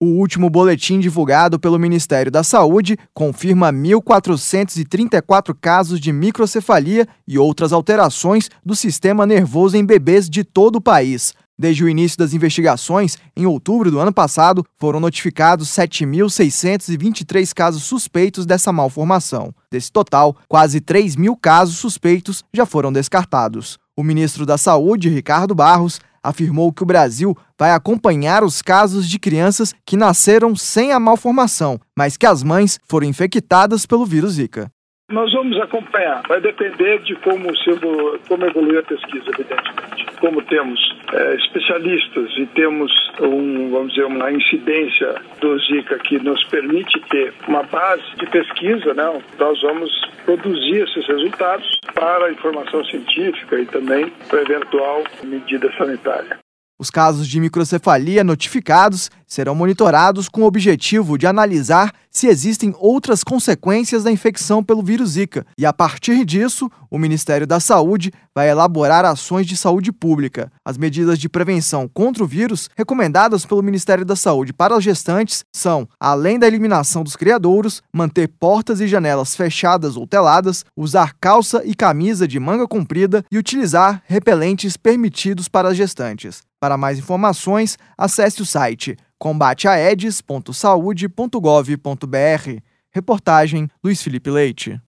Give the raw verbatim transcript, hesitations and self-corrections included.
O último boletim divulgado pelo Ministério da Saúde confirma mil quatrocentos e trinta e quatro casos de microcefalia e outras alterações do sistema nervoso em bebês de todo o país. Desde o início das investigações, em outubro do ano passado, foram notificados sete mil seiscentos e vinte e três casos suspeitos dessa malformação. Desse total, quase três mil casos suspeitos já foram descartados. O ministro da Saúde, Ricardo Barros, afirmou que o Brasil vai acompanhar os casos de crianças que nasceram sem a malformação, mas que as mães foram infectadas pelo vírus Zika. Nós vamos acompanhar, vai depender de como, se evolu- como evoluir a pesquisa, evidentemente. Como temos é, especialistas e temos, um, vamos dizer, uma incidência do Zika que nos permite ter uma base de pesquisa, né? Nós vamos produzir esses resultados para a informação científica e também para eventual medida sanitária. Os casos de microcefalia notificados serão monitorados com o objetivo de analisar se existem outras consequências da infecção pelo vírus Zika. E, a partir disso, o Ministério da Saúde vai elaborar ações de saúde pública. As medidas de prevenção contra o vírus recomendadas pelo Ministério da Saúde para as gestantes são, além da eliminação dos criadouros, manter portas e janelas fechadas ou teladas, usar calça e camisa de manga comprida e utilizar repelentes permitidos para as gestantes. Para mais informações, acesse o site combate aedes ponto saude ponto gov ponto br. Reportagem Luiz Felipe Leite.